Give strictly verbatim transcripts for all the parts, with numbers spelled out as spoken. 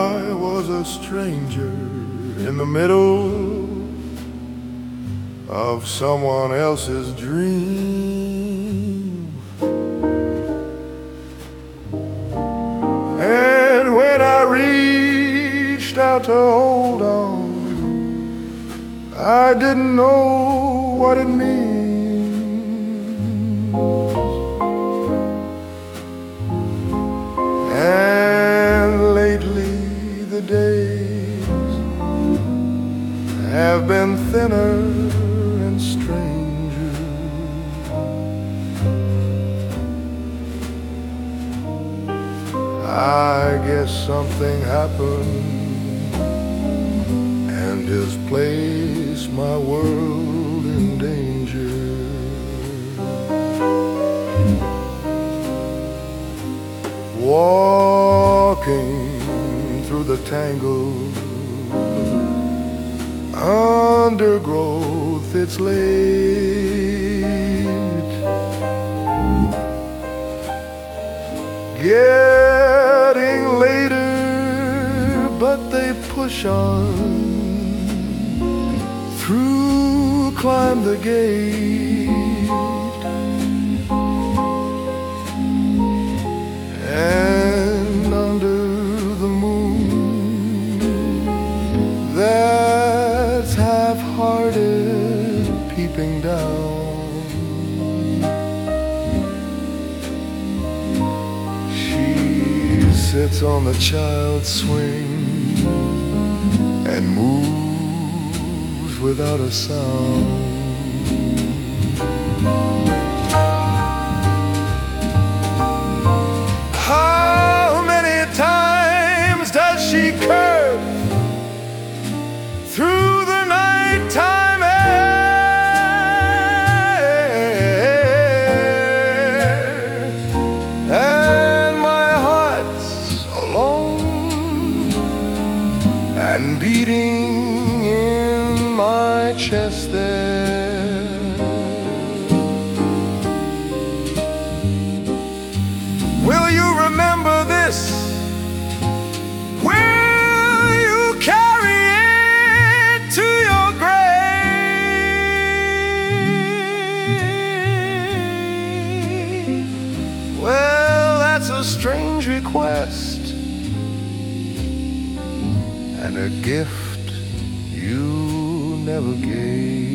I was a stranger in the middle of someone else's dream. And when I reached out to hold on, I didn't know what it means. And lately the days have been thinner and stranger. I guess something happened and has placed my world in danger. Walking through the tangled undergrowth, it's late, getting later, but they push on through, climb the gate, and under the moon that's half-hearted peeping down, she sits on the child's swing and moves without a sound. How many times does she curve through the nighttime air, and my heart's alone and beating in my chest there. Will you remember this? Will you carry it to your grave? Well, that's a strange request and a gift you never gave.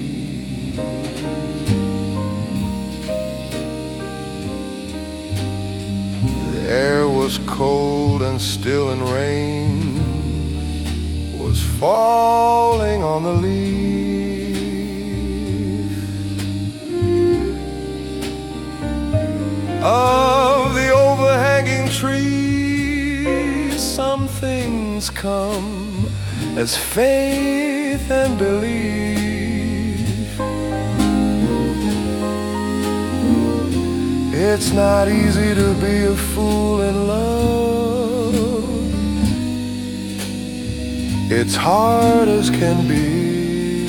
The air was cold and still, and rain was falling on the leaf of the overhanging trees. Some things come as faith and belief. It's not easy to be a fool in love. It's hard as can be.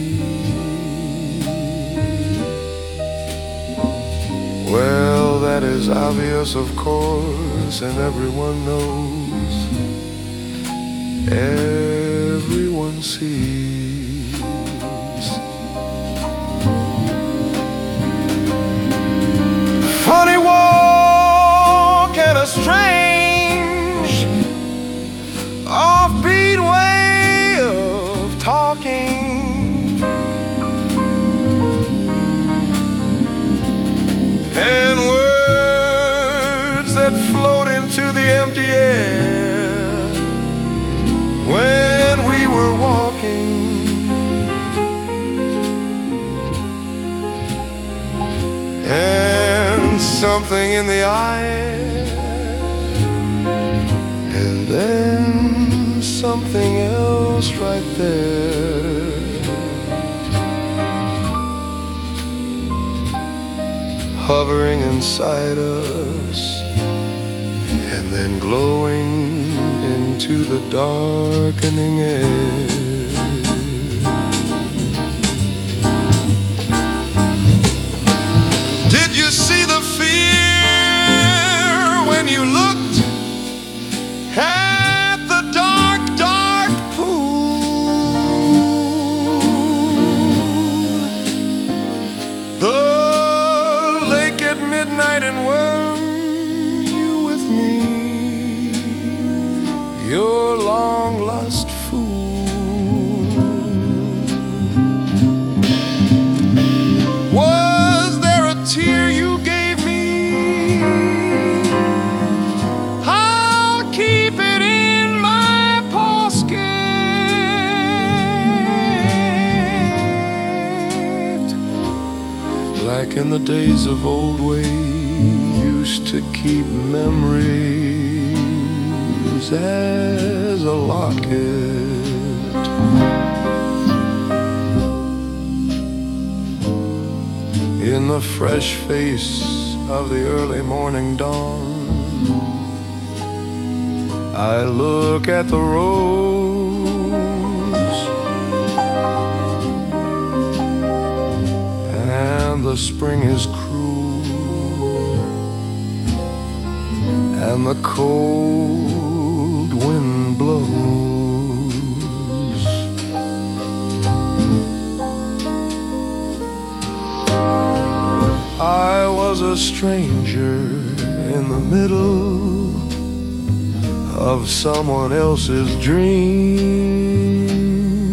Well, that is obvious, of course, and everyone knows, everyone sees. Funny walk and a strange offbeat way of talking, and words that float into the empty air when we were walking. And something in the eye, and then something else right there, hovering inside us and then glowing into the darkening air. Did you see the fear when you looked at the your long lost fool. Was there a tear you gave me? I'll keep it in my posket, like in the days of old we used to keep memories as a locket. In the fresh face of the early morning dawn, I look at the rose, and the spring is cruel, and the cold wind blows. I was a stranger in the middle of someone else's dream,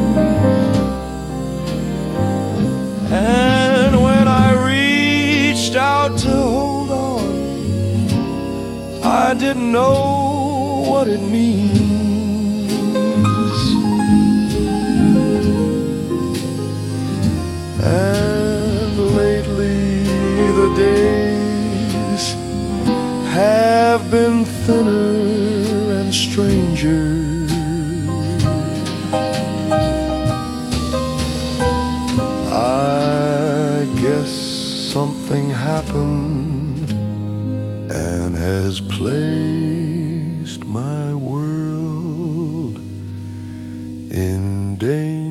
and when I reached out to hold on, I didn't know what it means. And lately the days have been thinner and stranger. I guess something happened and has placed my world in danger.